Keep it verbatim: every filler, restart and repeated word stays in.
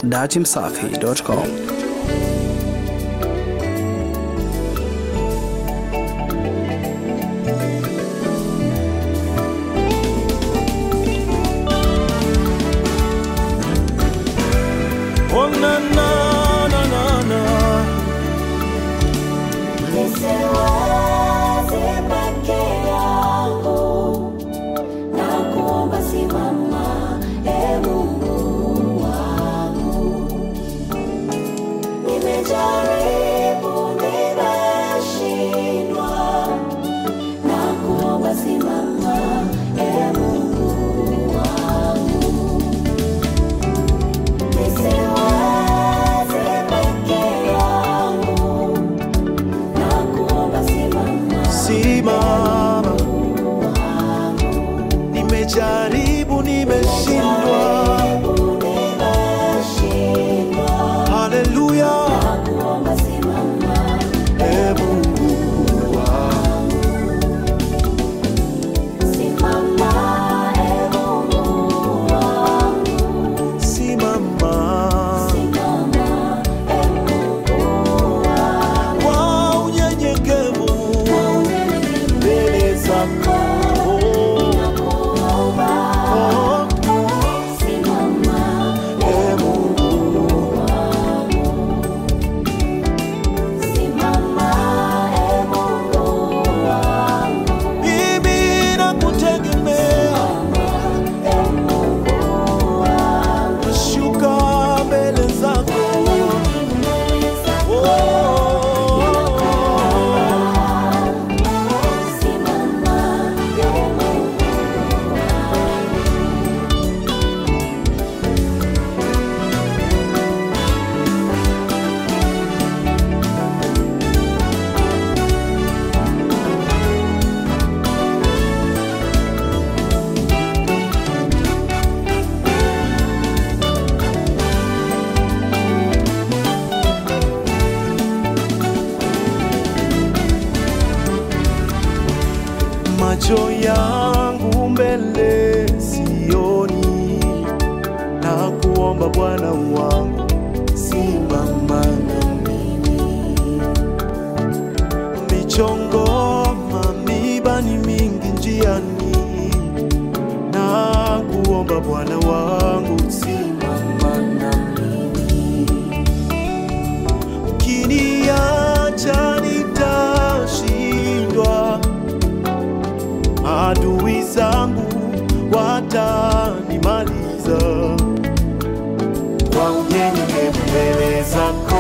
datimsafi dot com. Oh na na na na na, nisiwaze peke yangu, nakuomba simama, e Mungu wangu. Nimejaribu nimeshindwa, nakuomba simama, e Mungu wangu. Nisiwaze peke yangu, nakuomba simama, simama. Nimejaribu nimeshindwa, haleluya. nakuomba simama, E Mungu wangu, simama, e Mungu wangu. simama Simama, e Mungu wangu. kwa unyenyekevu mbele zako. Nakuomba, Oh, simama, e Mungu wangu. Simama, e Mungu wangu. mimi nakutegemea, E Mungu wangu. shuka mbele zako. Oh, Simama, e Mungu macho yangu mbele sioni, na kuomba Bwana wangu, simama na mimi. Michongoma miba ni mingi njiani, na kuomba Bwana wangu, simama na mimi. Ukiniacha nitashindwa, adui zangu watanimaliza. Kwa unyenyekevu mbele zako